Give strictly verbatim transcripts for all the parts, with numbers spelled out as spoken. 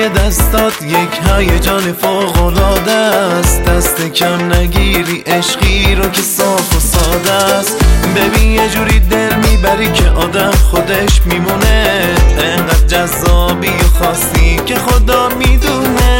توی دستات یک هیجان فوق‌العاده است، دست کم نگیری عشقی رو که صاف و ساده است. ببین یه جوری دل میبری که آدم خودش میمونه، انقدر جذابی و خاصی که خدا میدونه.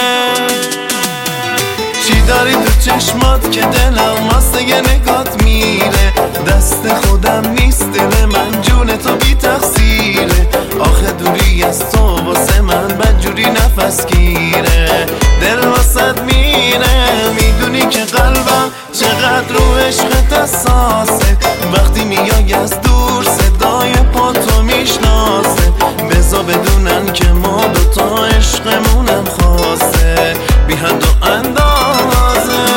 چی داری تو چشمات که دلم واسه یه نگات میره، دست خودم نیست دل من جون تو بی تقصیره. آخه دوری از تو واسه من بدجوری نفس گیره، دل واسد میره. میدونی که قلبم چقدر رو عشقت حساسه، وقتی میای از دور صدای پا تو میشناسه. بذار بدونن که ما دوتا عشقمونم خاصه، بی حد و اندازه.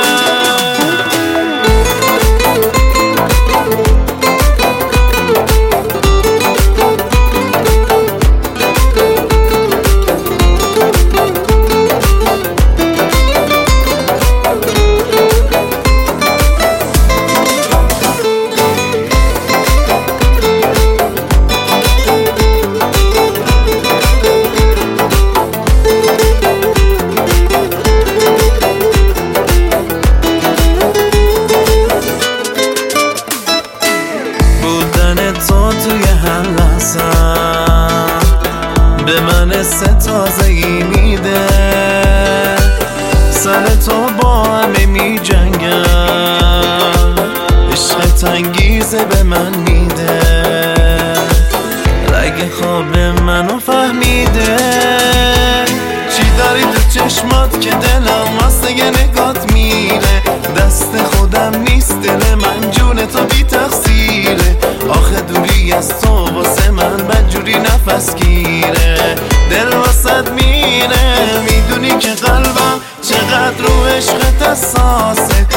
تو توی هر لحظم به من ستازه ای میده، سر تو با همه می جنگم، عشق تنگیزه به من میده، رگ خواب منو فهمیده. چی داری تو چشمات که دلم واسه یه نگات میره، دست خودم نیست دل من جون تو بی تقصیره. آخه دوری از تو واسه من بدجوری نفس گیره، دل واسد میره. میدونی که قلبم چقدر رو عشقت حساسه،